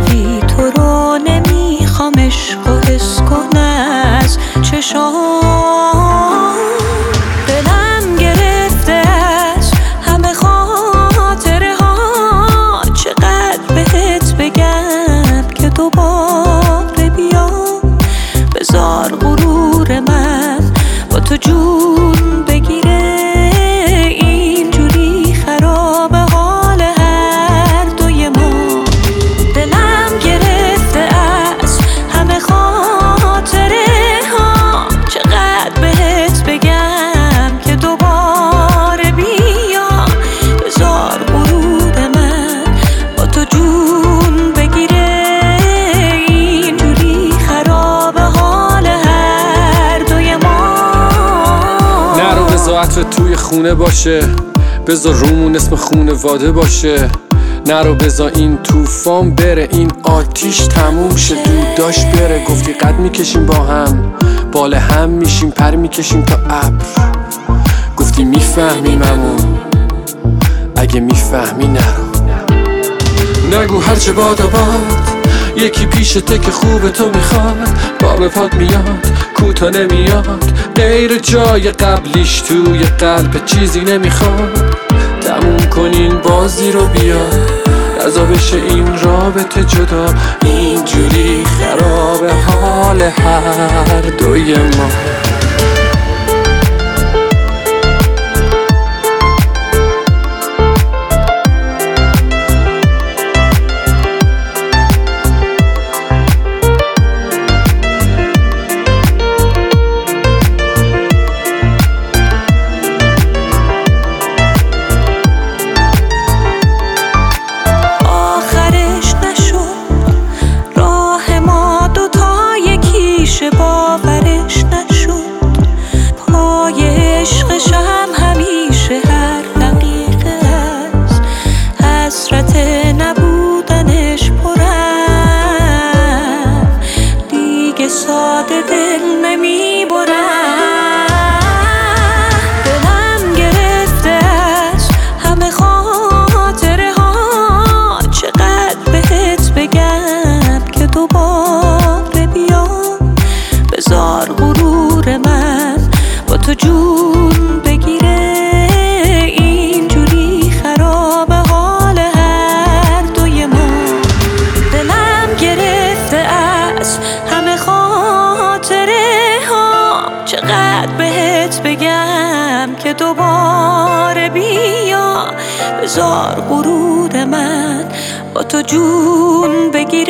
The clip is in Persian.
ولی تو رو نمیخوام عشق و حس کن از چشام. دلم گرفته از همه خاطره ها، چقدر بهت بگم که دوباره بیام. بذار غرور من با تو جون بگیره، اینجوری خراب حال هر دوی ما. دلم گرفته از همه خاطره ها، چقدر بهت بگم که دوباره بیام. بذار غرور من با تو جون بگیره، اینجوری خراب حال هر دوی ما. نرو بذار عطر توی خونه باشه، بذار رومون اسم خونواده باشه. نرو بذار این طوفان بره، این آتیش تموم شه. دود داشت بره، گفتی قد میکشیم با هم، بال هم میشیم، پر میکشیم تا ابر. گفتی میفهمیممون، اگه میفهمی نرو. نگو هرچه باد و باد، یکی پیشته که خوب تو میخواد. باب پاد میاد، کوتا نمیاد، غیر جای قبلیش توی قلب چیزی نمیخواد. تموم کنین بازی رو بیا، رضا بشه این رابطه جدا، اینجوری خراب حال هر دوی ما. باورش نشد پای عشقشم همیشه هر دقیقه از حسرت نبودنش پرم، دیگه ساده دل نمیبرم. دلم گرفته از همه خاطره ها، چقدر بهت بگم که دوباره بیام. بذار غرور من با تو جون بگیره، اینجوری خراب حال هر دوی ما. دلم گرفته از همه خاطره ها، چقدر بهت بگم که دوباره بیا. بذار غرور من با تو جون بگیره.